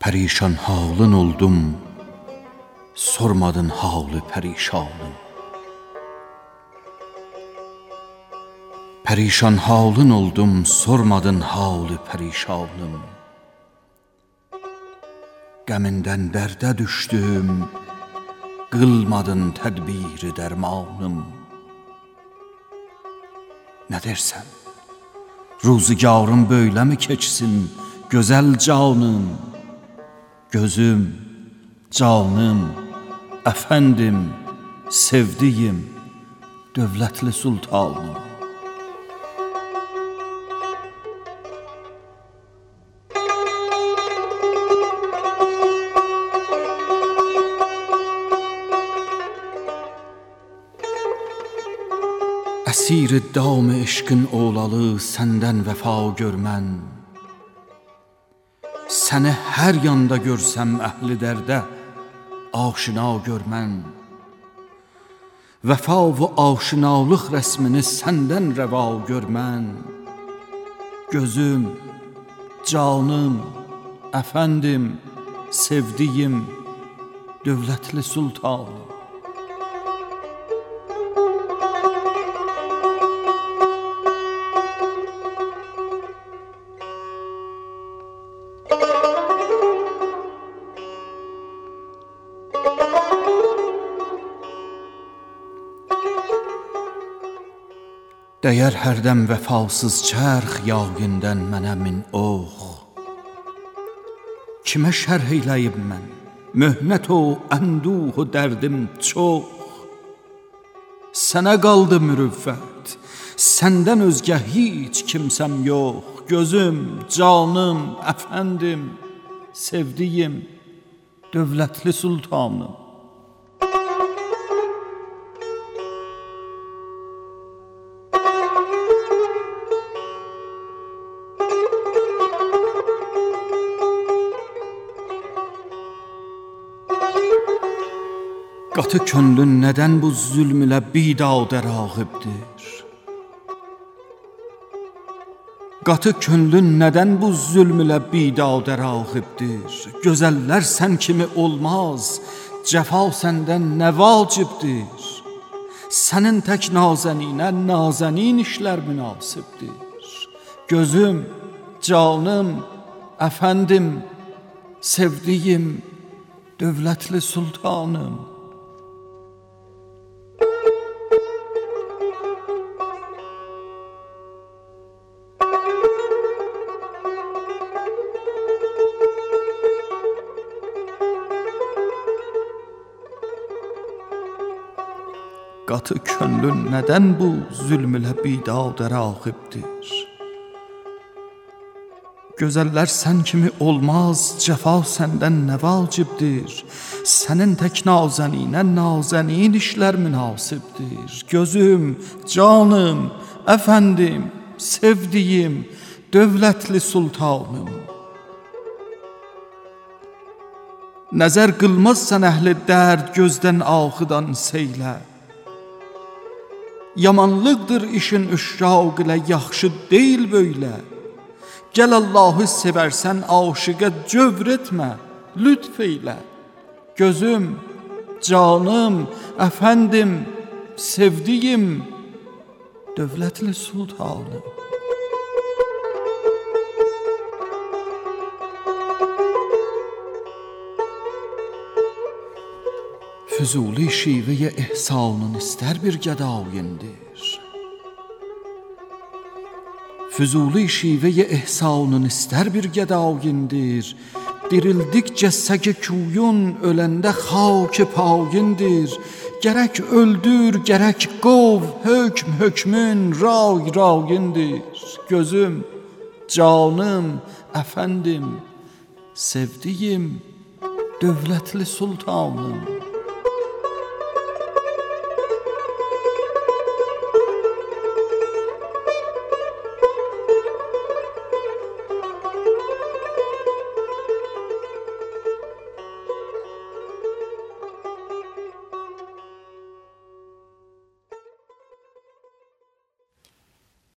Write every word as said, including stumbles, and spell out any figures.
Perişan halın oldum, sormadın halı perişanım. Perişan halın oldum, sormadın halı perişanım. Qəmindən dərdə düşdüm, qılmadın tədbiri dərmanım. Nə dersən, ruzigarım böyle mi keçsin, gözəl canım? Gözüm, canım, əfəndim, sevdiyim, dövlətli sultanım. Əsir dam eşqin olalı səndən vəfa görmən. Səni hər yanda görsəm əhli dərdə, aşina görmən. Vəfa və aşinalıq rəsmini səndən rəva görmən. Gözüm, canım, əfəndim, sevdiyim, dövlətli sultanım. Dəyər hərdən vəfasız çərx yağindən mənə min ox. Kimə şərh eyləyib mən, möhnət o, ənduh o dərdim çox. Sənə qaldı mürüvvət, səndən özgə heç kimsəm yox. Gözüm, canım, əfəndim, sevdiyim, dövlətli sultanım. Qatı könlün nədən bu zülm ilə bidadə rağibdir? Qatı könlün nədən bu zülm ilə bidadə rağibdir? Gözəllər sən kimi olmaz, cəfa səndən nə vacibdir? Sənin tək nazəninə nazənin işlər münasibdir. Gözüm, canım, əfəndim, sevdiyim, dövlətli sultanım. Qatı könlün nədən bu zülm ilə bidadə rağibdir? Gözəllər sən kimi olmaz, cəfa səndən nə vacibdir? Sənin tək nazəninə nazənin işlər münasibdir. Gözüm, canım, əfəndim, sevdiyim, dövlətli sultanım. Nəzər qılmazsan əhli dərd gözdən axıdan seylə. Yamanlıqdır işin üşraq ilə, yaxşı deyil böylə. Gəl Allahı sevərsən, aşiqə cövr etmə, lütf eylə. Gözüm, canım, əfəndim, sevdiyim, dövlətli sultanım. Füzuli şivəyə ehsanın istər bir gədayindir. Füzuli şivəyə ehsanın istər bir gədayindir. Dirildikcə səki kuyun, öləndə xak payindir. Gərək öldür, gərək qov, hökm hökmün ray rayindir. Gözüm, canım, əfəndim, sevdiyim, dövlətli sultanım.